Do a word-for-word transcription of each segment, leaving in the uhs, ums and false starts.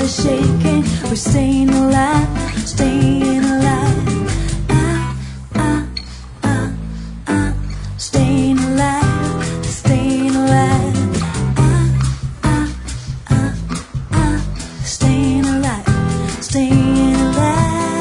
everybody shaking. We're staying alive, staying alive. Ah, ah, ah, ah. Staying alive, staying alive. Ah, ah, ah, ah. Staying alive, staying alive.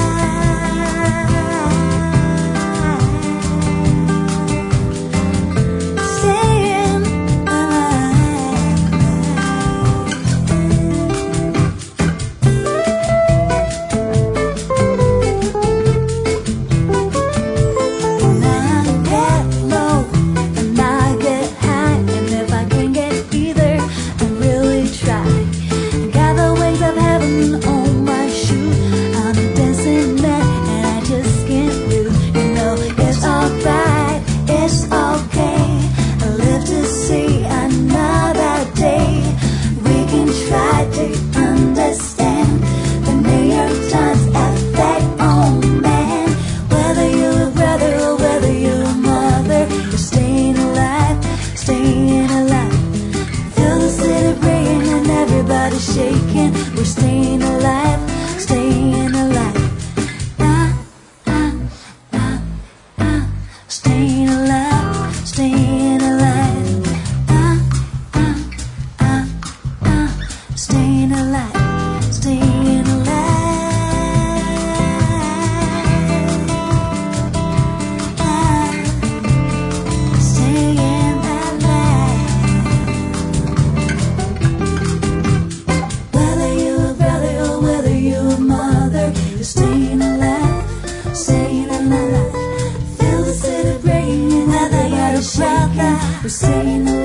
Shaking, we're staying alive, staying alive. Ah, ah, ah, ah. Staying alive, staying alive. Ah, ah, ah, ah. Staying alive, staying alive. Ah, staying alive. Staying alive, staying alive. Feel the city ringing, another yard of shaking. We're staying alive.